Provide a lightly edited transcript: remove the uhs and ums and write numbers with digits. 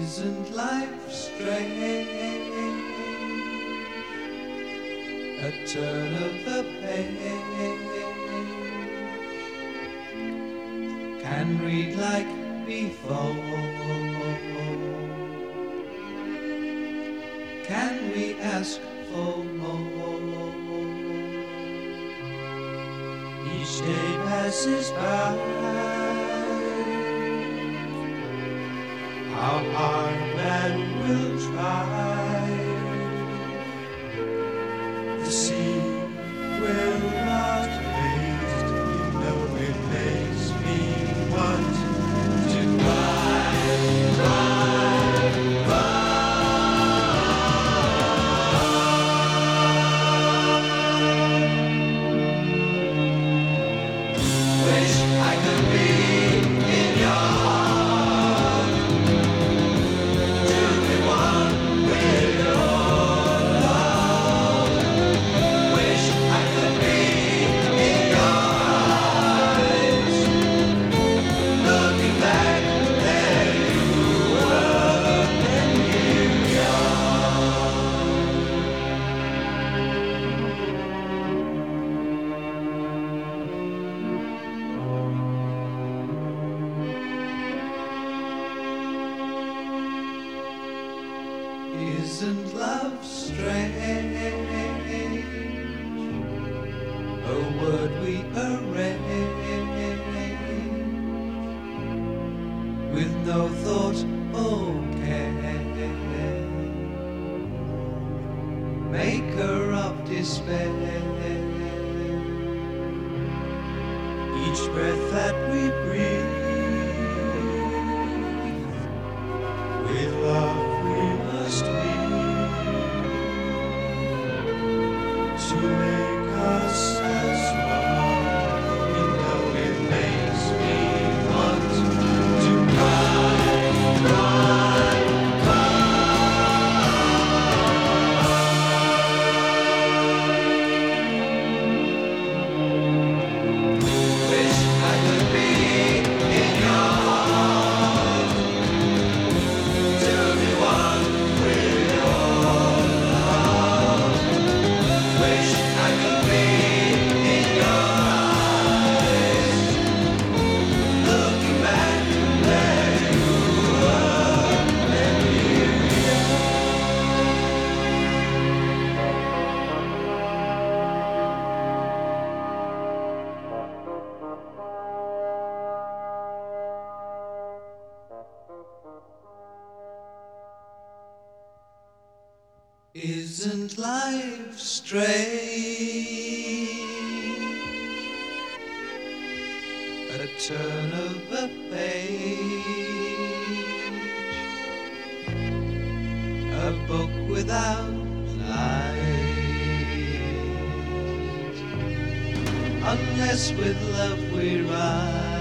Isn't life strange? A turn of the page can read like before. Can we ask for more? Each day passes by. How hard man will try. The sea will not taste. You know it makes me want to cry, cry, cry. Wish I could be in your arms. Do me one with your love. Wish I could be in your eyes. Looking back, there you were, and here we Isn't love strange? A word we arrange with no thought or care, maker of despair. Each breath that we breathe, with love we must be to make us as one. You know it makes me want to cry, cry, cry. Wish I could be in your arms. Do me one with your love. Wish I could be in your eyes. Looking back where you were, and here we Isn't life strange? A turn of the page, a book without lines, unless with love we write.